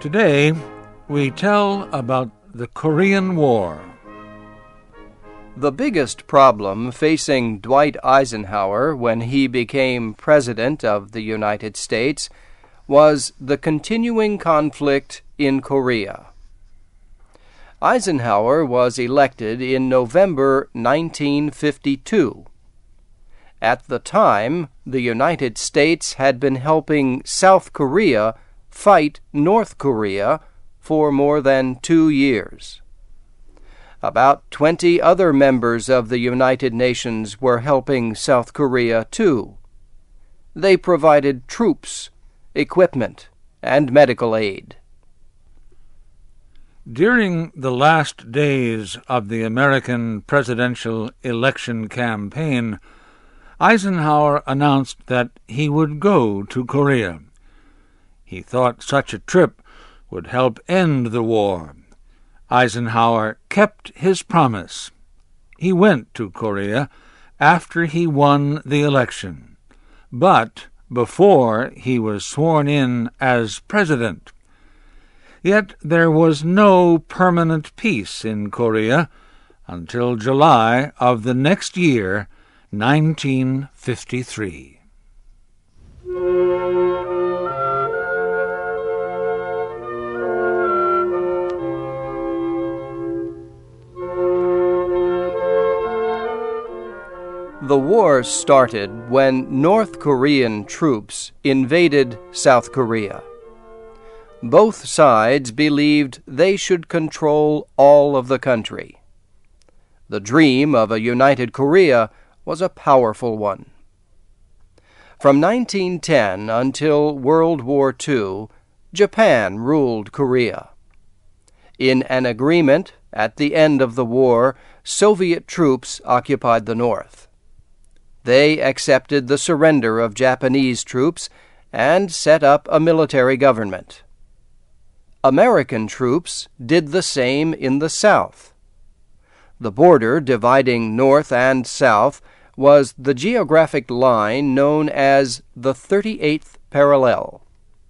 Today, we tell about the Korean War. The biggest problem facing Dwight Eisenhower when he became President of the United States was the continuing conflict in Korea. Eisenhower was elected in November 1952. At the time, the United States had been helping South Korea fight North Korea for more than 2 years. About 20 other members of the United Nations were helping South Korea too. They provided troops, equipment, and medical aid. During the last days of the American presidential election campaign, Eisenhower announced that he would go to Korea. He thought such a trip would help end the war. Eisenhower kept his promise. He went to Korea after he won the election, but before he was sworn in as president. Yet there was no permanent peace in Korea until July of the next year, 1953. The war started when North Korean troops invaded South Korea. Both sides believed they should control all of the country. The dream of a united Korea was a powerful one. From 1910 until World War II, Japan ruled Korea. In an agreement at the end of the war, Soviet troops occupied the north. They accepted the surrender of Japanese troops and set up a military government. American troops did the same in the south. The border dividing north and south was the geographic line known as the 38th parallel.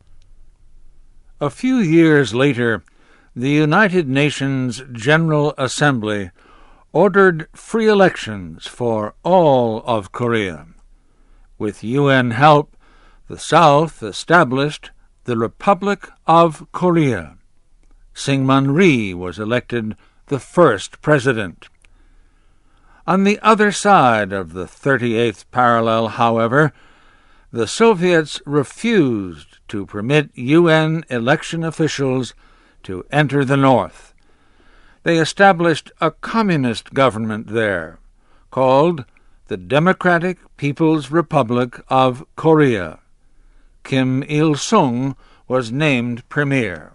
A few years later, the United Nations General Assembly ordered free elections for all of Korea. With UN help, the South established the Republic of Korea. Syngman Rhee was elected the first president. On the other side of the 38th parallel, however, the Soviets refused to permit UN election officials to enter the North. They established a communist government there, called the Democratic People's Republic of Korea. Kim Il-sung was named premier.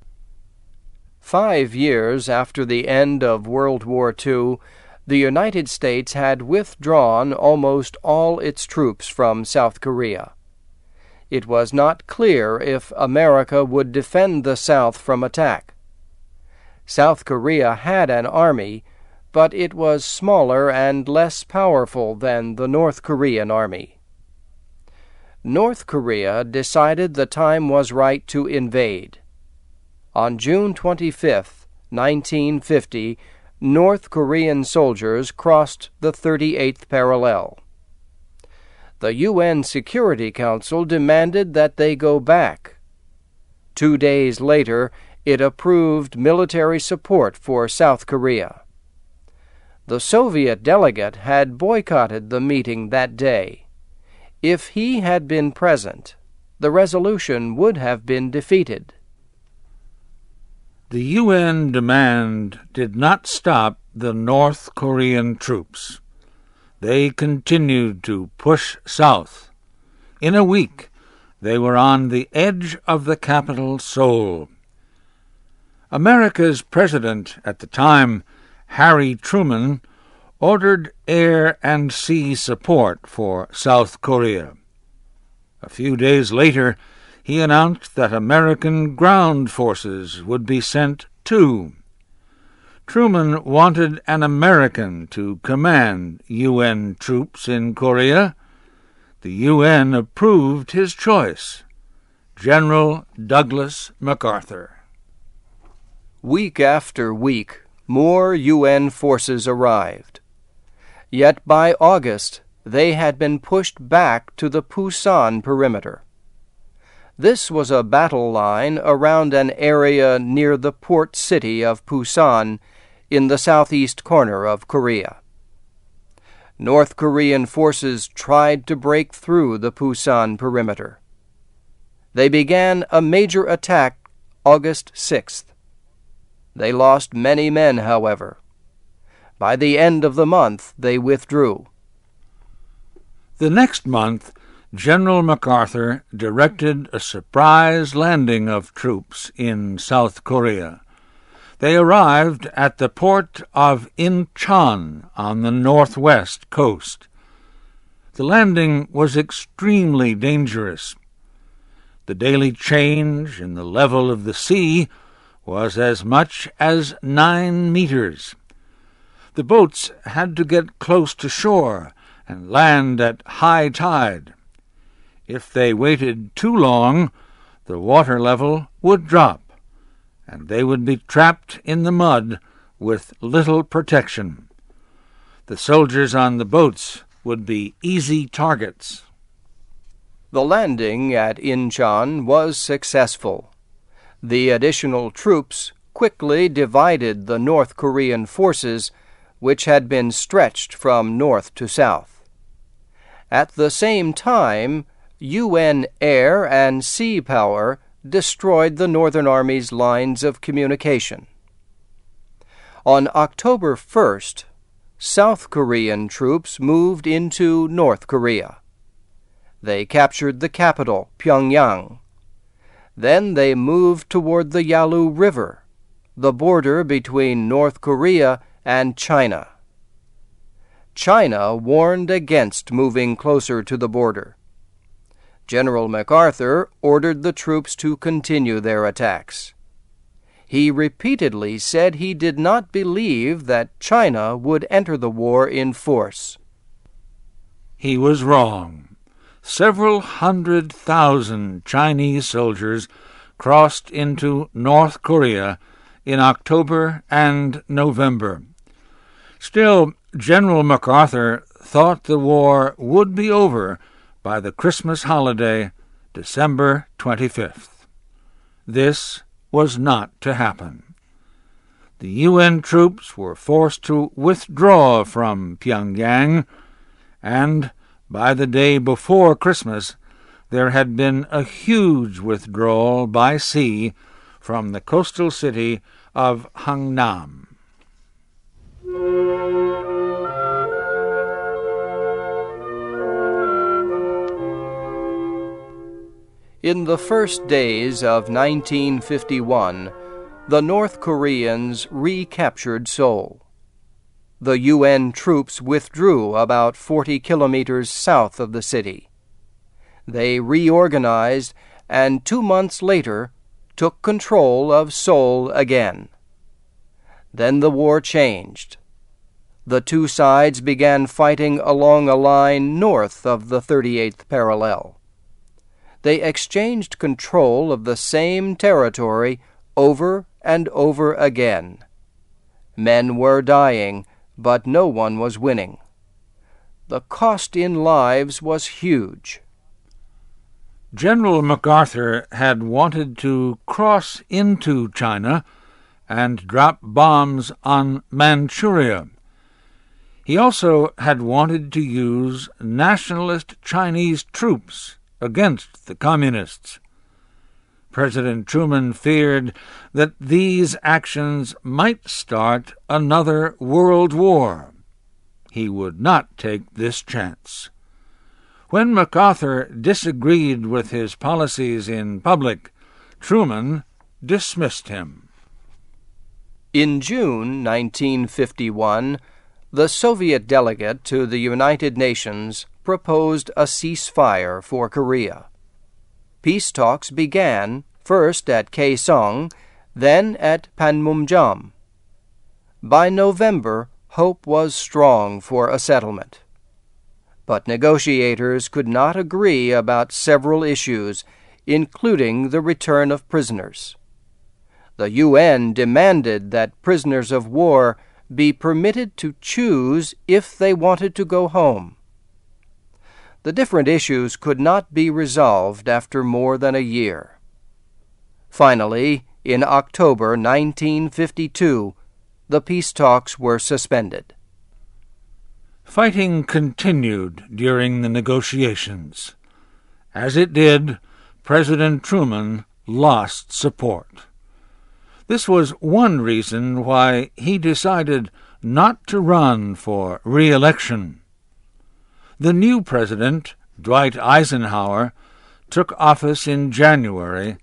5 years after the end of World War II, the United States had withdrawn almost all its troops from South Korea. It was not clear if America would defend the South from attack. South Korea had an army, but it was smaller and less powerful than the North Korean army. North Korea decided the time was right to invade. On June 25, 1950, North Korean soldiers crossed the 38th parallel. The UN Security Council demanded that they go back. 2 days later, it approved military support for South Korea. The Soviet delegate had boycotted the meeting that day. If he had been present, the resolution would have been defeated. The UN demand did not stop the North Korean troops. They continued to push south. In a week, they were on the edge of the capital, Seoul. America's president at the time, Harry Truman, ordered air and sea support for South Korea. A few days later, he announced that American ground forces would be sent too. Truman wanted an American to command UN troops in Korea. The UN approved his choice. General Douglas MacArthur. Week after week, more UN forces arrived. Yet by August, they had been pushed back to the Pusan perimeter. This was a battle line around an area near the port city of Pusan in the southeast corner of Korea. North Korean forces tried to break through the Pusan perimeter. They began a major attack August 6th. They lost many men, however. By the end of the month, they withdrew. The next month, General MacArthur directed a surprise landing of troops in South Korea. They arrived at the port of Incheon on the northwest coast. The landing was extremely dangerous. The daily change in the level of the sea was as much as 9 meters. The boats had to get close to shore and land at high tide. If they waited too long, the water level would drop, and they would be trapped in the mud with little protection. The soldiers on the boats would be easy targets. The landing at Incheon was successful. The additional troops quickly divided the North Korean forces, which had been stretched from north to south. At the same time, UN air and sea power destroyed the Northern Army's lines of communication. On October 1st, South Korean troops moved into North Korea. They captured the capital, Pyongyang. Then they moved toward the Yalu River, the border between North Korea and China. China warned against moving closer to the border. General MacArthur ordered the troops to continue their attacks. He repeatedly said he did not believe that China would enter the war in force. He was wrong. Several 100,000 Chinese soldiers crossed into North Korea in October and November. Still, General MacArthur thought the war would be over by the Christmas holiday, December 25th. This was not to happen. The UN troops were forced to withdraw from Pyongyang, and by the day before Christmas, there had been a huge withdrawal by sea from the coastal city of Hangnam. In the first days of 1951, the North Koreans recaptured Seoul. The UN troops withdrew about 40 kilometers south of the city. They reorganized and 2 months later took control of Seoul again. Then the war changed. The two sides began fighting along a line north of the 38th parallel. They exchanged control of the same territory over and over again. Men were dying, but no one was winning. The cost in lives was huge. General MacArthur had wanted to cross into China and drop bombs on Manchuria. He also had wanted to use nationalist Chinese troops against the Communists. President Truman feared that these actions might start another world war. He would not take this chance. When MacArthur disagreed with his policies in public, Truman dismissed him. In June 1951, the Soviet delegate to the United Nations proposed a ceasefire for Korea. Peace talks began first at Kaesong, then at Panmunjom. By November, hope was strong for a settlement. But negotiators could not agree about several issues, including the return of prisoners. The UN demanded that prisoners of war be permitted to choose if they wanted to go home. The different issues could not be resolved after more than a year. Finally, in October 1952, the peace talks were suspended. Fighting continued during the negotiations. As it did, President Truman lost support. This was one reason why he decided not to run for re-election. The new president, Dwight Eisenhower, took office in January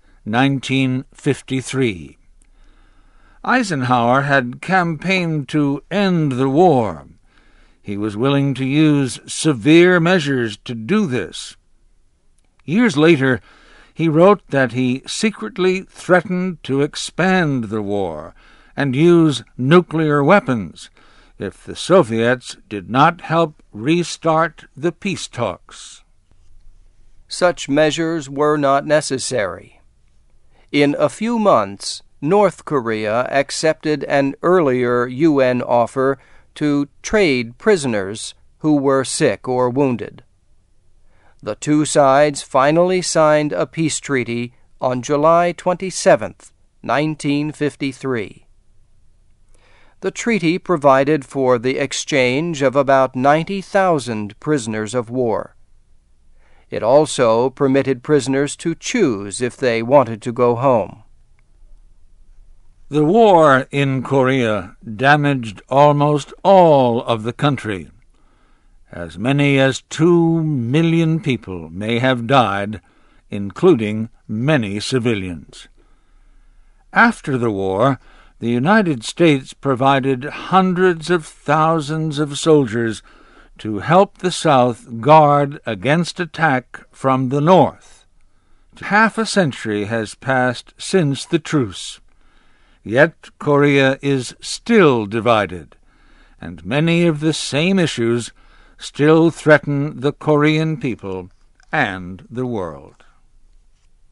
1953. Eisenhower had campaigned to end the war. He was willing to use severe measures to do this. Years later, he wrote that he secretly threatened to expand the war and use nuclear weapons if the Soviets did not help restart the peace talks. Such measures were not necessary. In a few months, North Korea accepted an earlier UN offer to trade prisoners who were sick or wounded. The two sides finally signed a peace treaty on July 27, 1953. The treaty provided for the exchange of about 90,000 prisoners of war. It also permitted prisoners to choose if they wanted to go home. The war in Korea damaged almost all of the country. As many as 2 million people may have died, including many civilians. After the war, the United States provided hundreds of thousands of soldiers to help the South guard against attack from the North. Half a century has passed since the truce. Yet Korea is still divided, and many of the same issues still threaten the Korean people and the world.